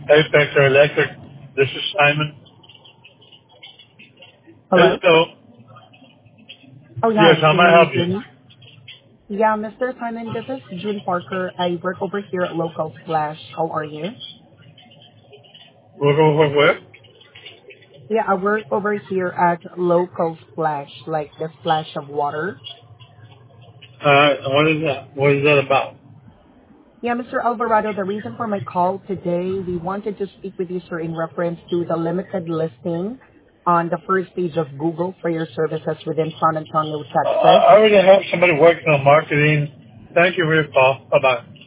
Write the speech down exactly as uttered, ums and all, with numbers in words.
Apex Electric. This is Simon. Hello? Hello. Oh, Yes, hi. how may Can I you help hear you? me? Yeah, Mister Simon, this is June Parker. I work over here at Local Splash. How are you? We'll go for where? Yeah, I work over here at Local Splash, like the splash of water. Uh, what is that? What is that about? Yeah, Mister Alvarado, the reason for my call today, we wanted to speak with you, sir, in reference to the limited listing on the first page of Google for your services within San Antonio, Uh, Texas. I already have somebody working on marketing. Thank you for your call. Bye bye.